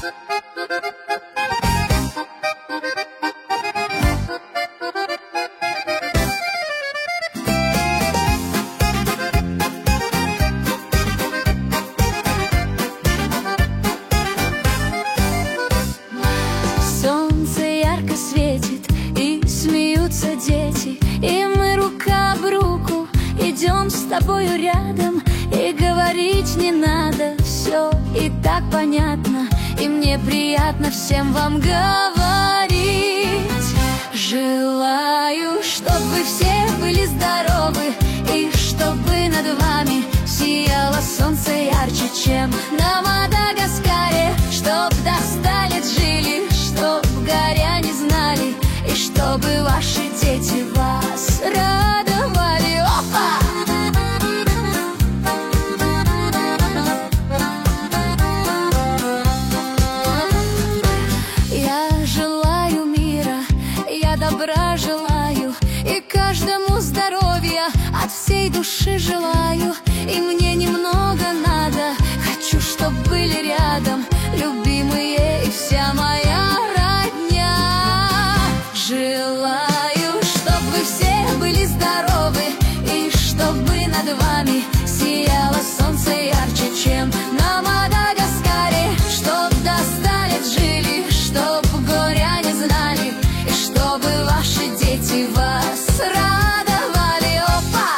Солнце ярко светит, и смеются дети, и мы рука об руку идем с тобою рядом. И говорить не надо, все и так понятно, и мне приятно всем вам говорить. Желаю, чтобы вы все были здоровы, и чтобы над вами сияло солнце ярче, чем на Мадагаскаре. Чтоб до 100 лет жили, чтоб горя не знали, и чтобы ваши дети вас радовали. Опа! Я желаю мира, я добра желаю, и каждому здоровья от всей души желаю. И мне немного надо, хочу, чтоб были рядом любимые и вся моя родня. Желаю, чтоб вы все были здоровы, и чтобы над вами сияло солнце ярче, чем на Мадагаскаре. Чтоб до 100 лет жили, чтоб горя не знали, и чтобы ваши дети вас радовали. Опа!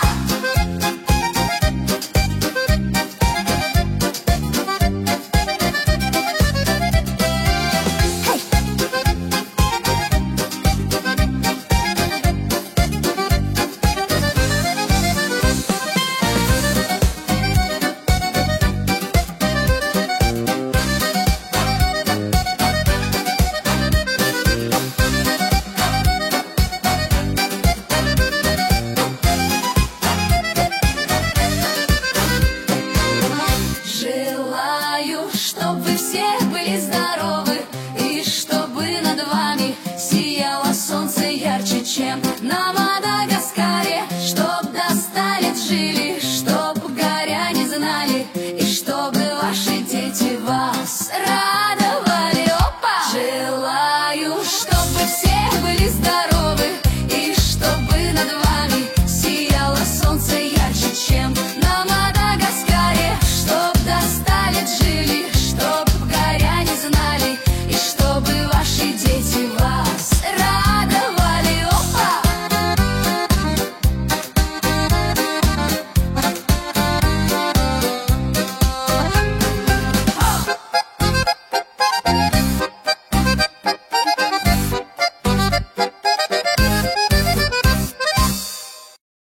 Желаю, чтоб вы все были здоровы,